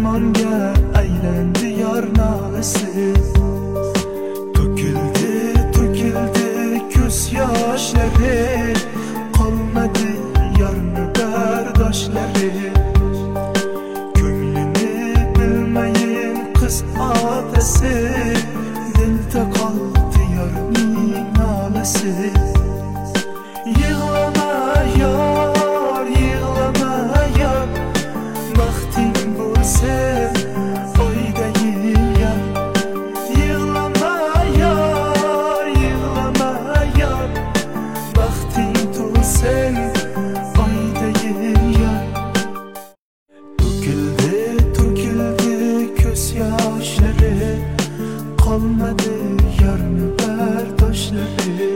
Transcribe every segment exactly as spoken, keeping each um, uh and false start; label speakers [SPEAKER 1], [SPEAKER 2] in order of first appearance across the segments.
[SPEAKER 1] armonga aylandi yor nolasi. To'kildi, to'kildi ko'z yoshlari, qolmadi yorni bardoshlari. Ko'nglini bilmayin qiz otasi, dilda qoldi yorning nolasi. Yig'lama yor, yig'lama yor, baxting bo'lsin oydayin yor. Yig'lama yor, yig'lama yor, baxting to'lsin oydayin yor. To'kildi, to'kildi ko'z yoshlari, qolmadi yorni bardoshlari.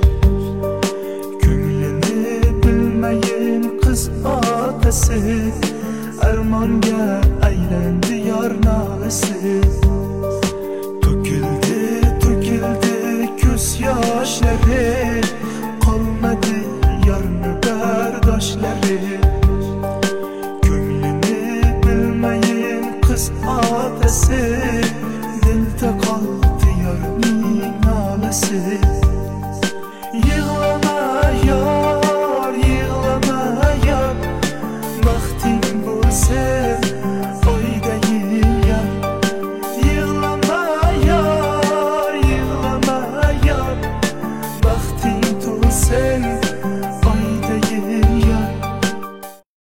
[SPEAKER 1] Qiz otasi, armonga aylandi yor nolasi. To'kildi, to'kildi ko'z yoshlari, qolmadi yorni bardoshlari. Ko'nglini bilmayin qiz otasi, dilda qoldi yorning nolasi.